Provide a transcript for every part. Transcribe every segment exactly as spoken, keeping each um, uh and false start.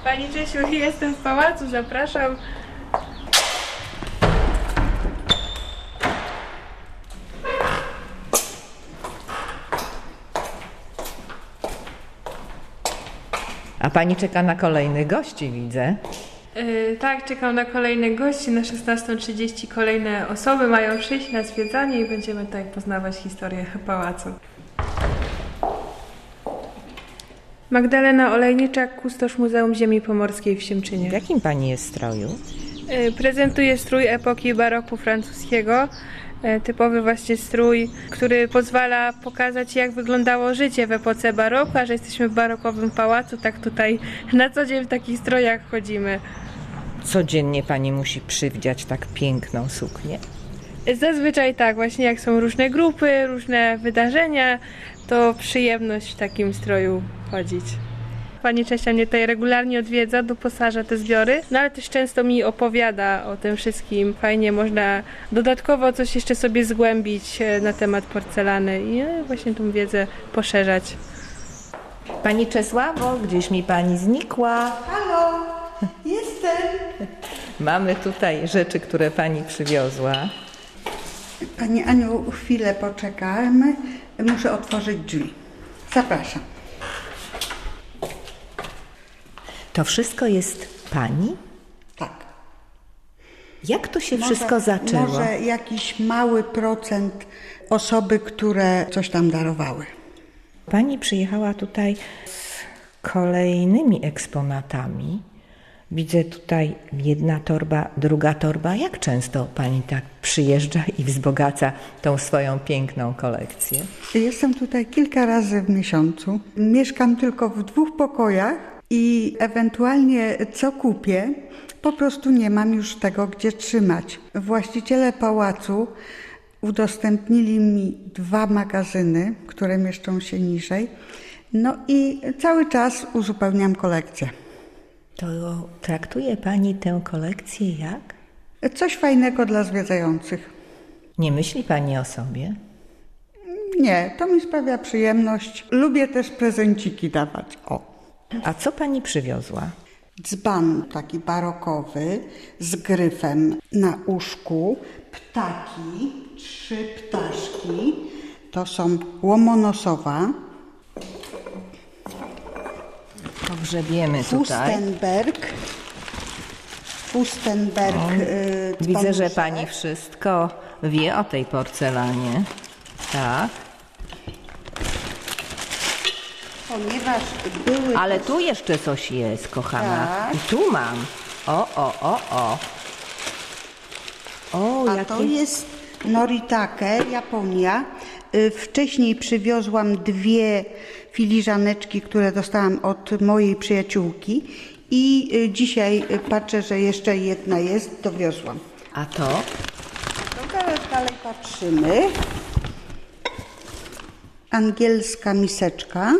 Pani Czesiu, jestem w pałacu, zapraszam. A pani czeka na kolejnych gości, widzę. Yy, tak, czekam na kolejnych gości. Na szesnastą trzydzieści kolejne osoby mają przyjść na zwiedzanie i będziemy tutaj poznawać historię pałacu. Magdalena Olejniczak, kustosz Muzeum Ziemi Pomorskiej w Siemczynie. W jakim pani jest stroju? Yy, prezentuję strój epoki baroku francuskiego. Yy, typowy właśnie strój, który pozwala pokazać, jak wyglądało życie w epoce baroku, a że jesteśmy w barokowym pałacu, tak tutaj na co dzień w takich strojach chodzimy. Codziennie pani musi przywdziać tak piękną suknię? Zazwyczaj tak, właśnie jak są różne grupy, różne wydarzenia, to przyjemność w takim stroju chodzić. Pani Czesia mnie tutaj regularnie odwiedza, doposaża te zbiory, no ale też często mi opowiada o tym wszystkim. Fajnie można dodatkowo coś jeszcze sobie zgłębić na temat porcelany i właśnie tą wiedzę poszerzać. Pani Czesławo, gdzieś mi pani znikła. Halo, jestem. Mamy tutaj rzeczy, które pani przywiozła. Pani Aniu, chwilę poczekamy. Muszę otworzyć drzwi. Zapraszam. To wszystko jest pani? Tak. Jak to się Może, wszystko zaczęło? Może jakiś mały procent osoby, które coś tam darowały. Pani przyjechała tutaj z kolejnymi eksponatami. Widzę tutaj jedna torba, druga torba. Jak często pani tak przyjeżdża i wzbogaca tą swoją piękną kolekcję? Jestem tutaj kilka razy w miesiącu. Mieszkam tylko w dwóch pokojach i ewentualnie co kupię, po prostu nie mam już tego, gdzie trzymać. Właściciele pałacu udostępnili mi dwa magazyny, które mieszczą się niżej. No i cały czas uzupełniam kolekcję. To traktuje pani tę kolekcję jak? Coś fajnego dla zwiedzających. Nie myśli pani o sobie? Nie, to mi sprawia przyjemność. Lubię też prezenciki dawać. O. A co pani przywiozła? Dzban taki barokowy z gryfem na uszku. Ptaki, trzy ptaszki. To są łomonosowa. Pogrzebiemy tutaj. Fustenberg. Fustenberg. O, y, widzę, że dzbanuszek. pani wszystko wie o tej porcelanie. Tak. Ponieważ były... Ale tu jeszcze coś jest, kochana. Tak. I tu mam. O, o, o, o. O, A jakie... to jest Noritake, Japonia. Y, Wcześniej przywiozłam dwie filiżaneczki, które dostałam od mojej przyjaciółki i y, dzisiaj y, patrzę, że jeszcze jedna jest, dowiozłam. A to? To teraz dalej patrzymy. Angielska miseczka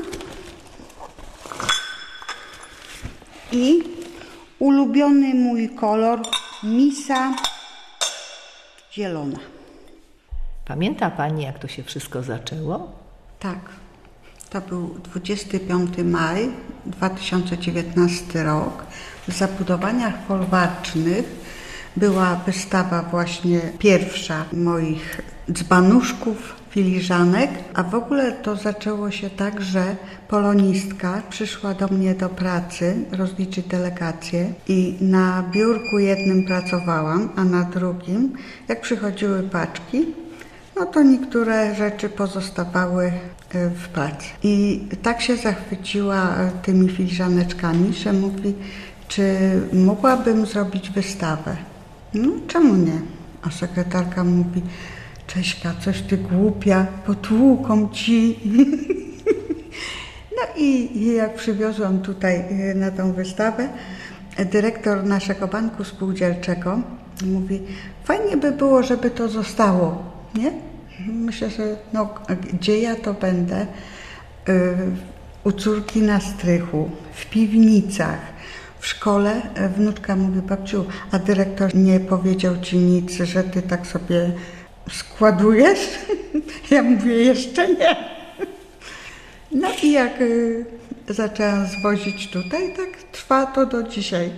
i ulubiony mój kolor, misa zielona. Pamięta pani, jak to się wszystko zaczęło? Tak, to był dwudziestego piątego maja dwa tysiące dziewiętnasty rok. W zabudowaniach folwarcznych była wystawa właśnie pierwsza moich dzbanuszków, filiżanek, a w ogóle to zaczęło się tak, że polonistka przyszła do mnie do pracy rozliczyć delegację i na biurku jednym pracowałam, a na drugim, jak przychodziły paczki, no to niektóre rzeczy pozostawały w pracy. I tak się zachwyciła tymi filiżaneczkami, że mówi, czy mogłabym zrobić wystawę? No czemu nie? A sekretarka mówi, Cześka, coś ty głupia, potłuką ci. No i, i jak przywiozłam tutaj na tą wystawę, dyrektor naszego banku spółdzielczego mówi, fajnie by było, żeby to zostało, nie? Myślę, że no, gdzie ja to będę? Yy, u córki na strychu, w piwnicach, w szkole. Wnuczka mówi, babciu, a dyrektor nie powiedział ci nic, że ty tak sobie składujesz? Ja mówię, jeszcze nie. No i jak y, zaczęłam zwozić tutaj, tak trwa to do dzisiaj.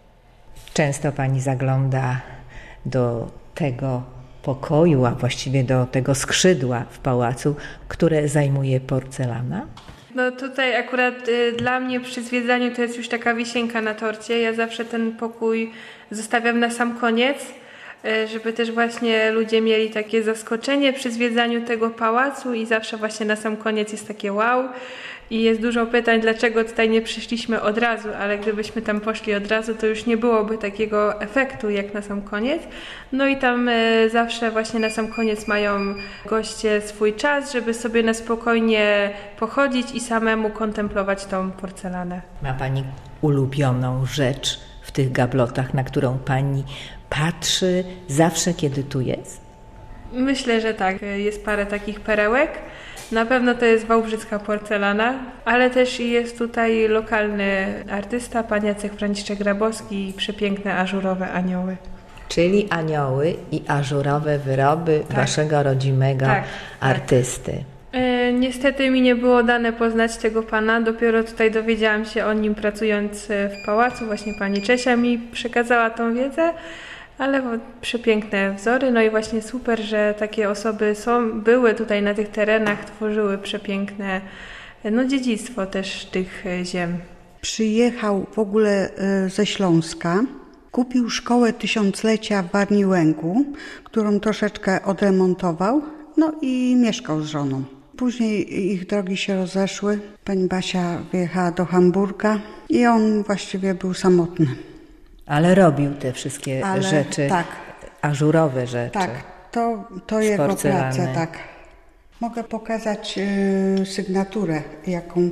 Często pani zagląda do tego pokoju, a właściwie do tego skrzydła w pałacu, które zajmuje porcelana? No tutaj akurat y, dla mnie przy zwiedzaniu to jest już taka wisienka na torcie. Ja zawsze ten pokój zostawiam na sam koniec, y, żeby też właśnie ludzie mieli takie zaskoczenie przy zwiedzaniu tego pałacu i zawsze właśnie na sam koniec jest takie wow. I jest dużo pytań, dlaczego tutaj nie przyszliśmy od razu, ale gdybyśmy tam poszli od razu, to już nie byłoby takiego efektu jak na sam koniec. No i tam y, zawsze właśnie na sam koniec mają goście swój czas, żeby sobie na spokojnie pochodzić i samemu kontemplować tą porcelanę. Ma pani ulubioną rzecz w tych gablotach, na którą pani patrzy zawsze, kiedy tu jest? Myślę, że tak. Jest parę takich perełek. Na pewno to jest wałbrzycka porcelana, ale też jest tutaj lokalny artysta, pan Jacek Franciszek Grabowski i przepiękne ażurowe anioły. Czyli anioły i ażurowe wyroby Tak. waszego rodzimego Tak, artysty. E, niestety mi nie było dane poznać tego pana, dopiero tutaj dowiedziałam się o nim pracując w pałacu, właśnie pani Czesia mi przekazała tą wiedzę, ale przepiękne wzory, no i właśnie super, że takie osoby są, były tutaj na tych terenach, tworzyły przepiękne no, dziedzictwo też tych ziem. Przyjechał w ogóle y, ze Śląska, kupił szkołę tysiąclecia w Warniłęgu, którą troszeczkę odremontował, no i mieszkał z żoną. Później ich drogi się rozeszły, pani Basia wyjechała do Hamburga i on właściwie był samotny. Ale robił te wszystkie Ale rzeczy, tak. ażurowe rzeczy. Tak, to, to Z jego porcelany. praca, tak. Mogę pokazać y, sygnaturę, jaką.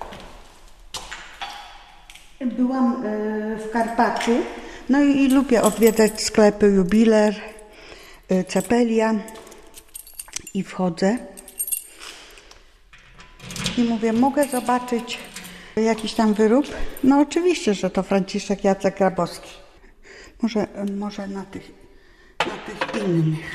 Byłam y, w Karpaczu, no i, i lubię odwiedzać sklepy Jubiler, y, Cepelia i wchodzę i mówię, mogę zobaczyć jakiś tam wyrób? No oczywiście, że to Franciszek Jacek Grabowski. Może, może na tych, na tych innych.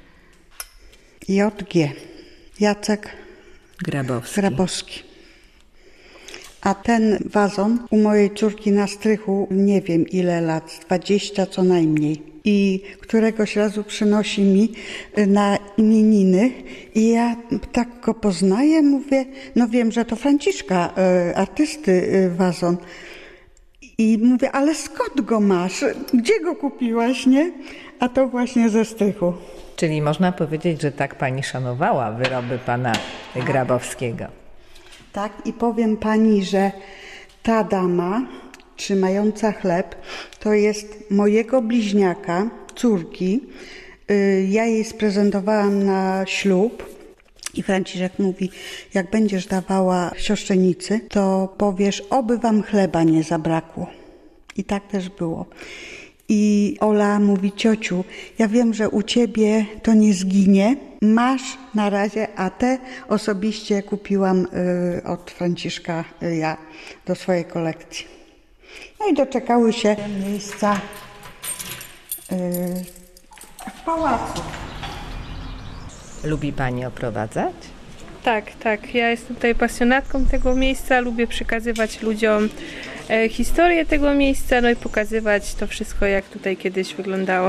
J G. Jacek Grabowski. Grabowski. A ten wazon u mojej córki na strychu nie wiem ile lat, dwadzieścia co najmniej. I któregoś razu przynosi mi na imieniny i ja tak go poznaję, mówię, no wiem, że to Franciszka, y, artysty y, wazon. I mówię, ale skąd go masz? Gdzie go kupiłaś, nie? A to właśnie ze strychu. Czyli można powiedzieć, że tak pani szanowała wyroby pana Grabowskiego. Tak, i powiem pani, że ta dama trzymająca chleb to jest mojego bliźniaka, córki. Ja jej sprezentowałam na ślub i Franciszek mówi, jak będziesz dawała siostrzenicy, to powiesz, oby wam chleba nie zabrakło. I tak też było. I Ola mówi, ciociu, ja wiem, że u ciebie to nie zginie, masz na razie, a te osobiście kupiłam y, od Franciszka y, ja do swojej kolekcji. No i doczekały się miejsca y, w pałacu. Lubi pani oprowadzać? Tak, tak. Ja jestem tutaj pasjonatką tego miejsca. Lubię przekazywać ludziom e, historię tego miejsca, no i pokazywać to wszystko, jak tutaj kiedyś wyglądało.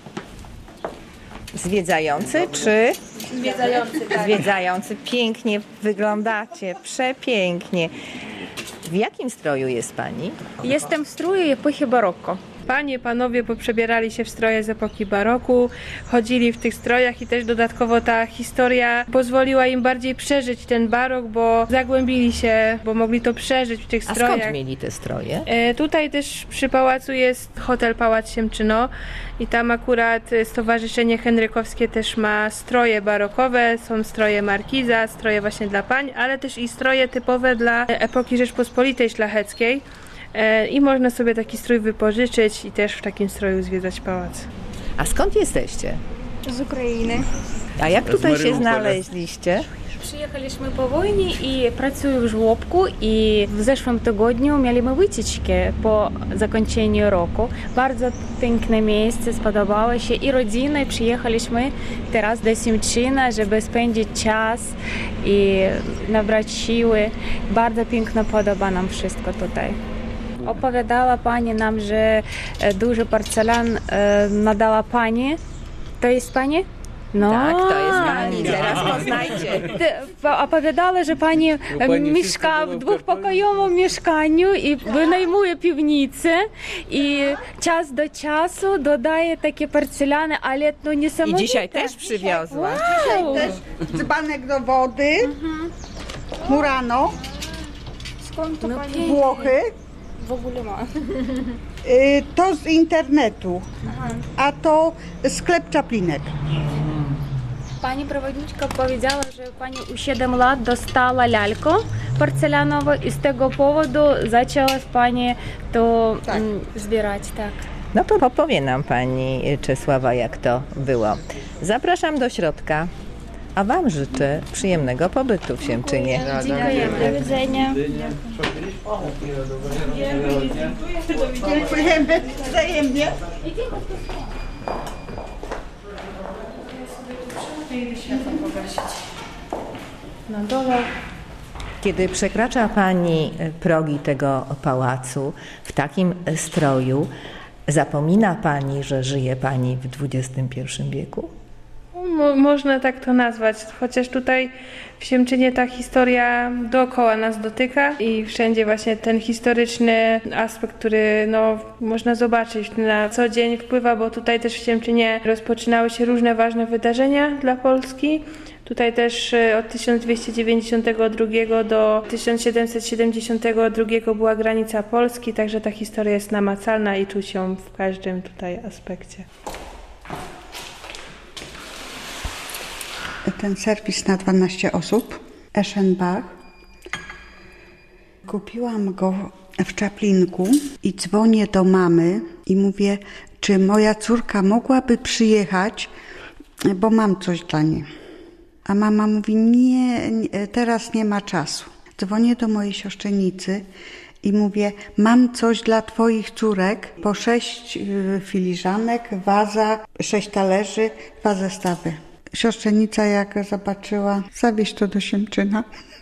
Zwiedzający czy? Zwiedzający, tak. Zwiedzający. Pięknie wyglądacie, przepięknie. W jakim stroju jest pani? Jestem w stroju epochy barokko. Panie, panowie poprzebierali się w stroje z epoki baroku, chodzili w tych strojach i też dodatkowo ta historia pozwoliła im bardziej przeżyć ten barok, bo zagłębili się, bo mogli to przeżyć w tych A strojach. skąd mieli te stroje? E, tutaj też przy pałacu jest hotel Pałac Siemczyno i tam akurat Stowarzyszenie Henrykowskie też ma stroje barokowe, są stroje markiza, stroje właśnie dla pań, ale też i stroje typowe dla epoki Rzeczpospolitej Szlacheckiej. I można sobie taki strój wypożyczyć i też w takim stroju zwiedzać pałac. A skąd jesteście? Z Ukrainy. A jak tutaj się znaleźliście? Przyjechaliśmy po wojnie i pracuję w żłobku i w zeszłym tygodniu mieliśmy wycieczkę po zakończeniu roku. Bardzo piękne miejsce, spodobało się i rodziną i przyjechaliśmy teraz do Siemczyna, żeby spędzić czas i nabrać siły. Bardzo piękno podoba nam wszystko tutaj. Opowiadała pani nam, że duży porcelan nadała pani. To jest pani? No, Tak, to jest pani, teraz poznajcie. Opowiadała, że pani, pani mieszka w dwupokojowym mieszkaniu i wynajmuje piwnicę i czas do czasu dodaje takie porcelany, ale no niesamowite. I dzisiaj też przywiozła. Wow. Też dzbanek do wody, Murano, Skąd to No pani Włochy. w ogóle ma? Y, To z internetu, a to sklep Czaplinek. Pani przewodniczka powiedziała, że pani u siedem lat dostała lalkę porcelanową i z tego powodu zaczęła pani to Tak. mm, zbierać, tak. No to opowie nam pani Czesława, jak to było. Zapraszam do środka, a wam życzę przyjemnego pobytu w Siemczynie. Dziękuję, do widzenia. Dziękujemy wzajemnie. Na dole. Kiedy przekracza pani progi tego pałacu w takim stroju, zapomina pani, że żyje pani w dwudziestym pierwszym wieku? Mo- można tak to nazwać, chociaż tutaj w Siemczynie ta historia dookoła nas dotyka i wszędzie właśnie ten historyczny aspekt, który no, można zobaczyć na co dzień wpływa, bo tutaj też w Siemczynie rozpoczynały się różne ważne wydarzenia dla Polski. Tutaj też e, od tysiąc dwieście dziewięćdziesiątego drugiego do tysiąc siedemset siedemdziesiątego drugiego była granica Polski, także ta historia jest namacalna i czuć ją w każdym tutaj aspekcie. Ten serwis na dwanaście osób, Eschenbach. Kupiłam go w Czaplinku i dzwonię do mamy i mówię, czy moja córka mogłaby przyjechać, bo mam coś dla niej. A mama mówi, nie, nie, teraz nie ma czasu. Dzwonię do mojej siostrzenicy i mówię, mam coś dla twoich córek, po sześć y, filiżanek, waza, sześć talerzy, dwa zestawy. Siostrzenica jak zobaczyła, zawieź to do Siemczyna.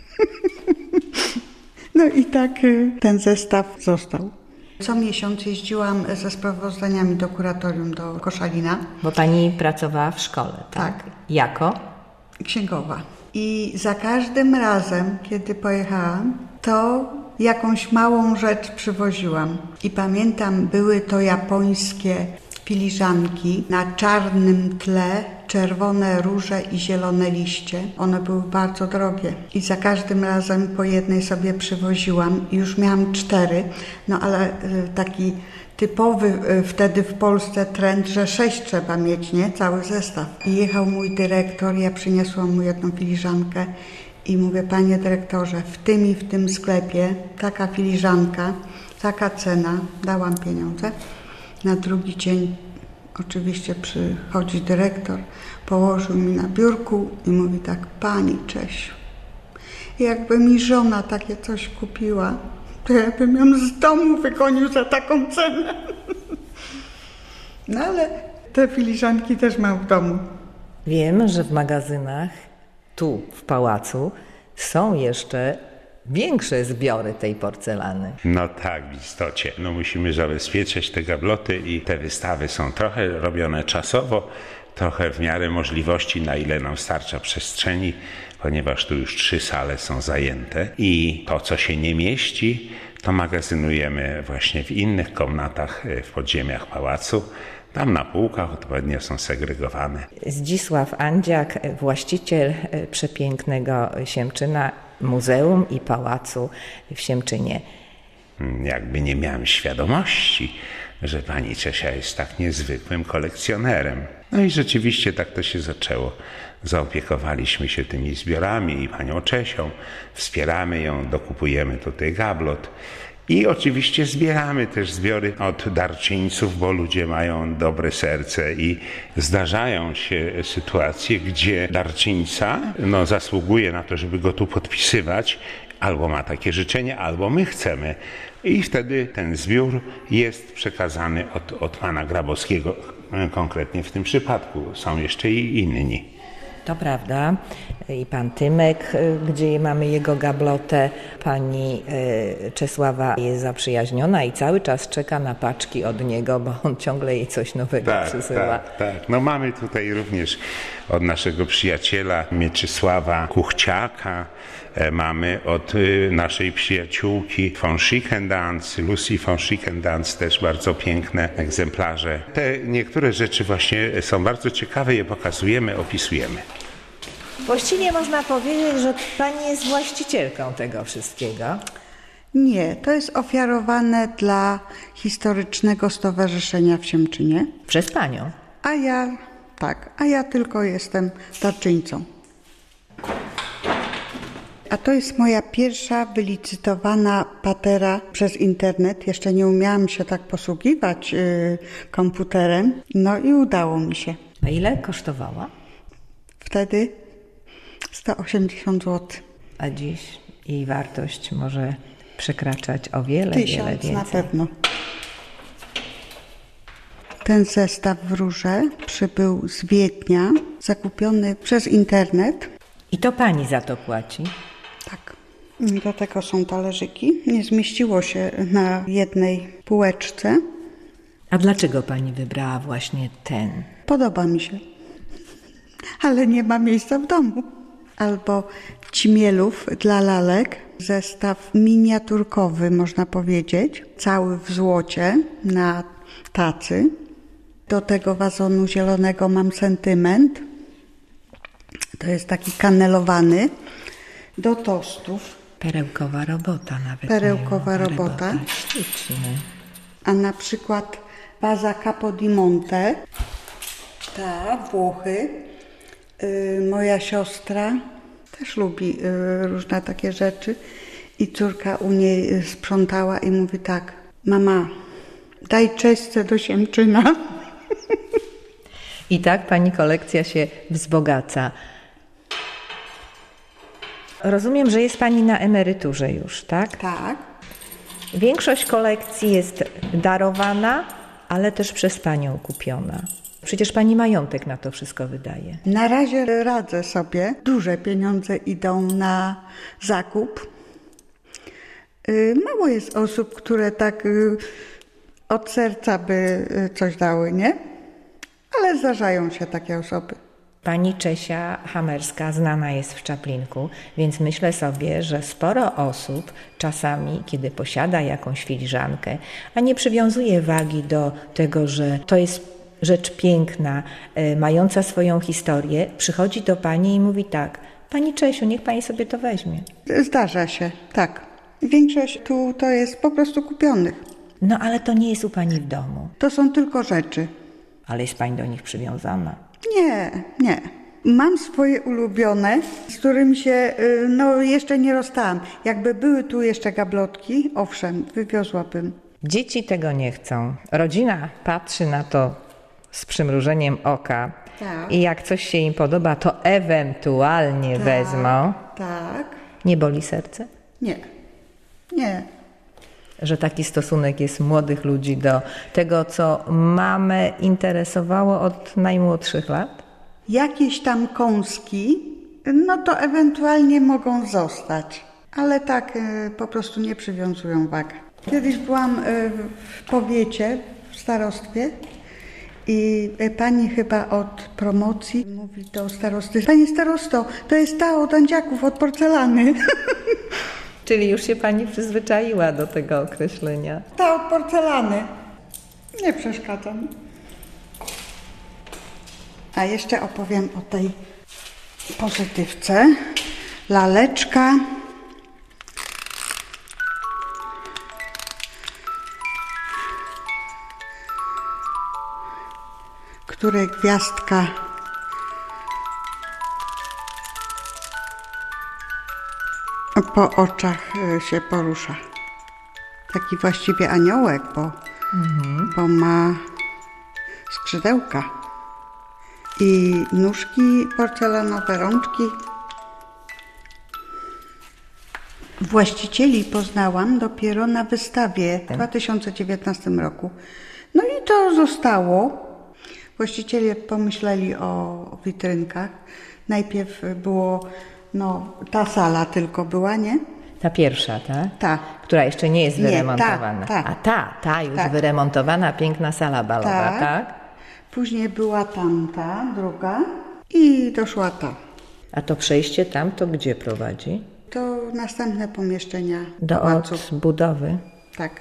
No i tak y, ten zestaw został. Co miesiąc jeździłam ze sprawozdaniami do kuratorium do Koszalina. Bo pani pracowała w szkole, tak? Tak. Jako? Księgowa. I za każdym razem, kiedy pojechałam, to jakąś małą rzecz przywoziłam. I pamiętam, były to japońskie filiżanki na czarnym tle, czerwone róże i zielone liście. One były bardzo drogie. I za każdym razem po jednej sobie przywoziłam. I już miałam cztery, no ale y, taki typowy y, wtedy w Polsce trend, że sześć trzeba mieć, nie? Cały zestaw. I jechał mój dyrektor, ja przyniosłam mu jedną filiżankę i mówię, panie dyrektorze, w tym i w tym sklepie taka filiżanka, taka cena, dałam pieniądze. Na drugi dzień oczywiście przychodzi dyrektor, położył mi na biurku i mówi tak, pani Czesiu, jakby mi żona takie coś kupiła, to ja bym ją z domu wygonił za taką cenę. No ale te filiżanki też mam w domu. Wiem, że w magazynach tu w pałacu są jeszcze większe zbiory tej porcelany. No tak, w istocie. No musimy zabezpieczać te gabloty i te wystawy są trochę robione czasowo, trochę w miarę możliwości, na ile nam starcza przestrzeni, ponieważ tu już trzy sale są zajęte i to, co się nie mieści, to magazynujemy właśnie w innych komnatach w podziemiach pałacu. Tam na półkach odpowiednio są segregowane. Zdzisław Andziak, właściciel przepięknego Siemczyna, Muzeum i Pałacu w Siemczynie. Jakby nie miałem świadomości, że pani Czesia jest tak niezwykłym kolekcjonerem. No i rzeczywiście tak to się zaczęło. Zaopiekowaliśmy się tymi zbiorami i panią Czesią, wspieramy ją, dokupujemy tutaj gablot I oczywiście zbieramy też zbiory od darczyńców, bo ludzie mają dobre serce i zdarzają się sytuacje, gdzie darczyńca no, zasługuje na to, żeby go tu podpisywać, albo ma takie życzenie, albo my chcemy. I wtedy ten zbiór jest przekazany od, od pana Grabowskiego, konkretnie w tym przypadku. Są jeszcze i inni. To prawda. I pan Tymek, gdzie mamy jego gablotę, pani Czesława jest zaprzyjaźniona i cały czas czeka na paczki od niego, bo on ciągle jej coś nowego tak, przysyła. Tak, tak. No mamy tutaj również od naszego przyjaciela Mieczysława Kuchciaka, mamy od naszej przyjaciółki von Schickendans, Lucy von Schickendans, też bardzo piękne egzemplarze. Te niektóre rzeczy właśnie są bardzo ciekawe, je pokazujemy, opisujemy. Właściwie można powiedzieć, że pani jest właścicielką tego wszystkiego. Nie, to jest ofiarowane dla Historycznego Stowarzyszenia w Siemczynie. Przez panią. A ja, tak, a ja tylko jestem darczyńcą. A to jest moja pierwsza wylicytowana patera przez internet. Jeszcze nie umiałam się tak posługiwać yy, komputerem. No i udało mi się. A ile kosztowała? Wtedy sto osiemdziesiąt złotych. A dziś jej wartość może przekraczać o wiele, Tysiąc wiele więcej. na pewno. Ten zestaw w rurze przybył z Wiednia, zakupiony przez internet. I to pani za to płaci? Tak. Do tego są talerzyki. Nie zmieściło się na jednej półeczce. A dlaczego pani wybrała właśnie ten? Podoba mi się. Ale nie ma miejsca w domu. Albo Cimielów dla lalek. Zestaw miniaturkowy, można powiedzieć. Cały w złocie na tacy. Do tego wazonu zielonego mam sentyment. To jest taki kanelowany. Do tostów. Perełkowa robota nawet. Perełkowa nie, robota. Śliczny. A na przykład waza Capodimonte. Ta, Włochy. Yy, moja siostra też lubi yy, różne takie rzeczy. I córka u niej sprzątała i mówi tak: mama, daj Czesce do Siemczyna. I tak pani kolekcja się wzbogaca. Rozumiem, że jest pani na emeryturze już, tak? Tak. Większość kolekcji jest darowana, ale też przez panią kupiona. Przecież pani majątek na to wszystko wydaje. Na razie radzę sobie. Duże pieniądze idą na zakup. Yy, mało jest osób, które tak yy, od serca by yy, coś dały, nie? Ale zdarzają się takie osoby. Pani Czesia Hamerska znana jest w Czaplinku, więc myślę sobie, że sporo osób czasami, kiedy posiada jakąś filiżankę, a nie przywiązuje wagi do tego, że to jest rzecz piękna, y, mająca swoją historię, przychodzi do pani i mówi tak: pani Czesiu, niech pani sobie to weźmie. Zdarza się, tak. Większość tu to jest po prostu kupionych. No ale to nie jest u pani w domu, To są tylko rzeczy. ale jest pani do nich przywiązana. Nie, nie. Mam swoje ulubione, z którymi się y, no, jeszcze nie rozstałam. Jakby były tu jeszcze gablotki, owszem, wywiozłabym. Dzieci tego nie chcą. Rodzina patrzy na to z przymrużeniem oka. Tak. I jak coś się im podoba, to ewentualnie wezmą. Tak. Nie boli serce? Nie. Nie. Że taki stosunek jest młodych ludzi do tego, co mamę interesowało od najmłodszych lat? Jakieś tam kąski, no to ewentualnie mogą zostać. Ale tak y, po prostu nie przywiązują wagi. Kiedyś byłam y, w powiecie, w starostwie i y, pani chyba od promocji mówi do starosty: panie starosto, to jest ta od Andziaków, od porcelany. Czyli już się pani przyzwyczaiła do tego określenia. Ta od porcelany. Nie przeszkadza mi. A jeszcze opowiem o tej pozytywce. Laleczka. Której gwiazdka po oczach się porusza. Taki właściwie aniołek, bo, mhm. bo ma skrzydełka i nóżki porcelanowe, rączki. Właścicieli poznałam dopiero na wystawie w dwa tysiące dziewiętnastym roku. No i to zostało. Właściciele pomyśleli o witrynkach. Najpierw było, no ta sala tylko była, nie? Ta pierwsza, tak? Ta. Która jeszcze nie jest Nie, wyremontowana. ta, ta. A ta, ta już Tak. wyremontowana, piękna sala balowa, tak? Tak. Później była tamta, druga i doszła ta. A to przejście tam to gdzie prowadzi? To następne pomieszczenia Do pałacu. odbudowy. Tak.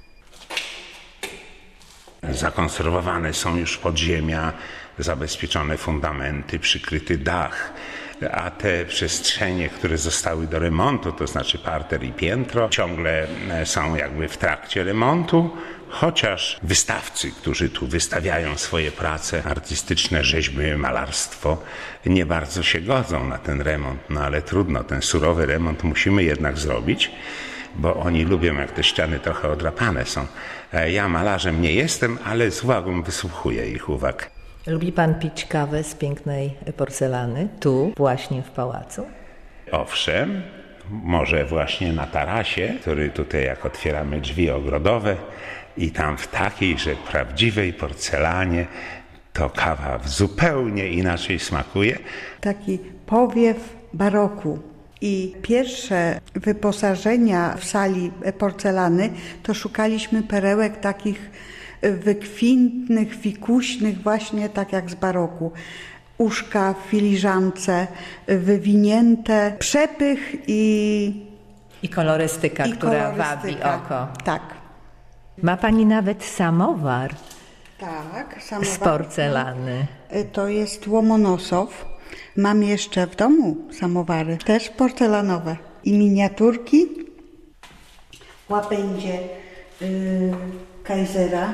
Zakonserwowane są już podziemia, zabezpieczone fundamenty, przykryty dach, a te przestrzenie, które zostały do remontu, to znaczy parter i piętro, ciągle są jakby w trakcie remontu, chociaż wystawcy, którzy tu wystawiają swoje prace artystyczne, rzeźby, malarstwo, nie bardzo się godzą na ten remont, no ale trudno, ten surowy remont musimy jednak zrobić, bo oni lubią, jak te ściany trochę odrapane są. Ja malarzem nie jestem, ale z uwagą wysłuchuję ich uwag. Lubi pan pić kawę z pięknej porcelany, tu właśnie w pałacu? Owszem, może właśnie na tarasie, który tutaj jak otwieramy drzwi ogrodowe i tam w takiej, że prawdziwej porcelanie to kawa zupełnie inaczej smakuje. Taki powiew baroku. I pierwsze wyposażenia w sali porcelany to szukaliśmy perełek takich wykwintnych, fikuśnych, właśnie tak jak z baroku. Uszka w filiżance, wywinięte, przepych i... I kolorystyka, i która kolorystyka. wabi oko. Tak. Ma pani nawet samowar Tak, z samowar. porcelany. To jest Łomonosow. Mam jeszcze w domu samowary, też porcelanowe. I miniaturki. Łabędzie yy, Kaisera.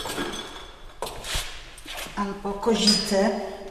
Albo kozice.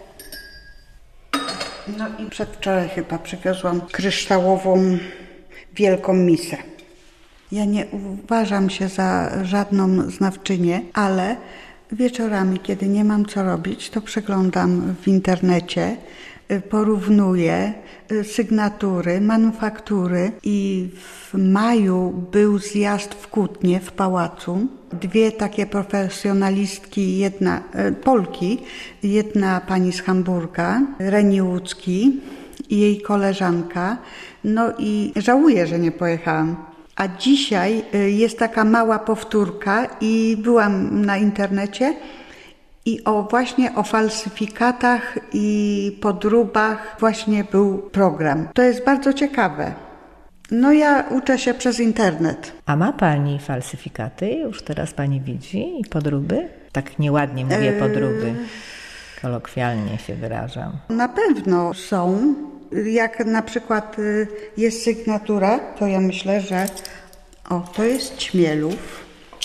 No i przedwczoraj chyba przywiozłam kryształową wielką misę. Ja nie uważam się za żadną znawczynię, ale wieczorami, kiedy nie mam co robić, to przeglądam w internecie, porównuję sygnatury, manufaktury i w maju był zjazd w Kutnie w pałacu. Dwie takie profesjonalistki, jedna Polki, jedna pani z Hamburga, Reni Łódzki i jej koleżanka. No i żałuję, że nie pojechałam. A dzisiaj jest taka mała powtórka i byłam na internecie i o właśnie o falsyfikatach i podróbach właśnie był program. To jest bardzo ciekawe. No ja uczę się przez internet. A ma pani falsyfikaty? Już teraz pani widzi i podróby? Tak nieładnie mówię podróby. Kolokwialnie się wyrażam. Na pewno są. Jak na przykład jest sygnatura, to ja myślę, że o, to jest Ćmielów.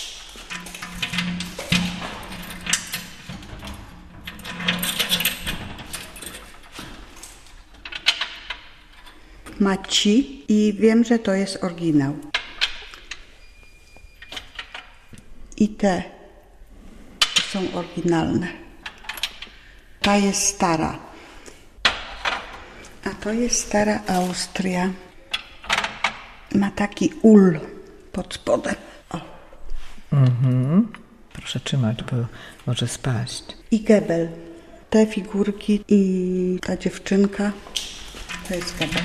Ma ci i wiem, że to jest oryginał. I te są oryginalne. Ta jest stara. A to jest stara Austria. Ma taki ul pod spodem. O. Mhm. Proszę trzymać, bo może spaść. I Gebel. Te figurki i ta dziewczynka to jest Gebel.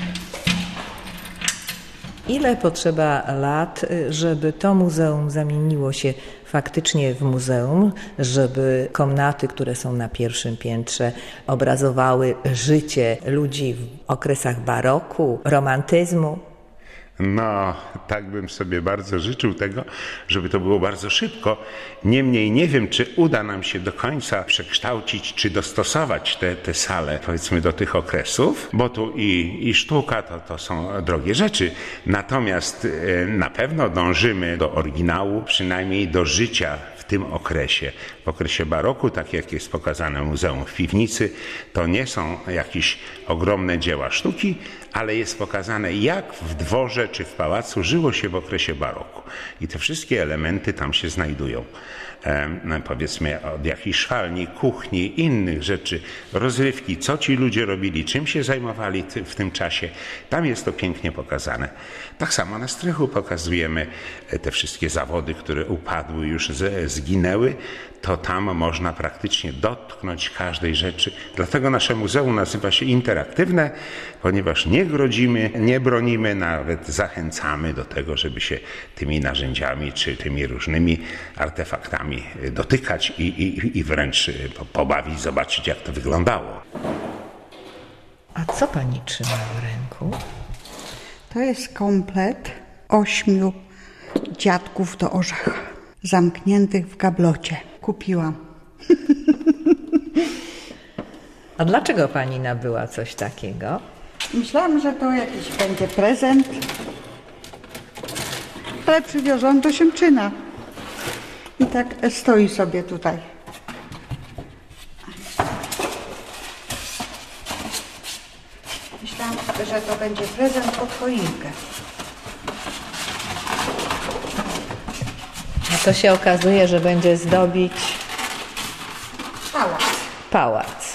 Ile potrzeba lat, żeby to muzeum zamieniło się faktycznie w muzeum, żeby komnaty, które są na pierwszym piętrze, obrazowały życie ludzi w okresach baroku, romantyzmu? No, tak bym sobie bardzo życzył tego, żeby to było bardzo szybko. Niemniej nie wiem, czy uda nam się do końca przekształcić, czy dostosować te, te sale, powiedzmy, do tych okresów, bo tu i, i sztuka to, to są drogie rzeczy. Natomiast e, na pewno dążymy do oryginału, przynajmniej do życia w tym okresie. W okresie baroku, tak jak jest pokazane w Muzeum w Piwnicy, to nie są jakieś ogromne dzieła sztuki, ale jest pokazane, jak w dworze rzeczy w pałacu żyło się w okresie baroku i te wszystkie elementy tam się znajdują. E, powiedzmy od jakiejś szwalni, kuchni, innych rzeczy, rozrywki, co ci ludzie robili, czym się zajmowali ty, w tym czasie. Tam jest to pięknie pokazane. Tak samo na strychu pokazujemy te wszystkie zawody, które upadły, już z, zginęły, to tam można praktycznie dotknąć każdej rzeczy. Dlatego nasze muzeum nazywa się interaktywne, ponieważ nie grodzimy, nie bronimy, nawet zachęcamy do tego, żeby się tymi narzędziami czy tymi różnymi artefaktami dotykać i, i, i wręcz pobawić, zobaczyć, jak to wyglądało. A co pani trzyma w ręku? To jest komplet ośmiu dziadków do orzecha, zamkniętych w gablocie. Kupiłam. A dlaczego pani nabyła coś takiego? Myślałam, że to jakiś będzie prezent, ale przywiozłam do Siemczyna. I tak stoi sobie tutaj. Myślałam, że to będzie prezent pod choinkę. A to się okazuje, że będzie zdobić Pałac. pałac.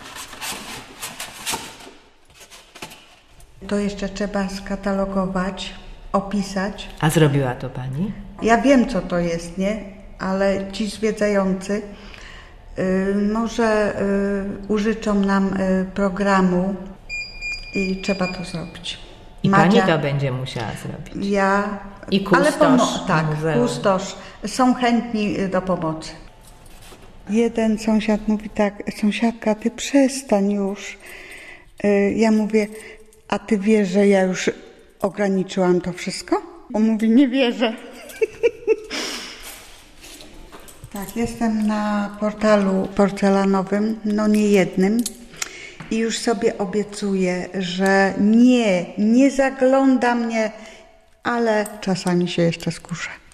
To jeszcze trzeba skatalogować, opisać. A zrobiła to pani? Ja wiem, co to jest, nie? Ale ci zwiedzający y, może y, użyczą nam y, programu i trzeba to zrobić. I Madzia, pani to będzie musiała zrobić. Ja... I kustosz ale pomo- Tak, muzeum. kustosz. Są chętni y, do pomocy. Jeden sąsiad mówi tak, sąsiadka, ty przestań już. Y, ja mówię, a ty wiesz, że ja już ograniczyłam to wszystko? On mówi, nie wierzę. Tak, jestem na portalu porcelanowym, no nie jednym i już sobie obiecuję, że nie, nie zagląda mnie, ale czasami się jeszcze skuszę.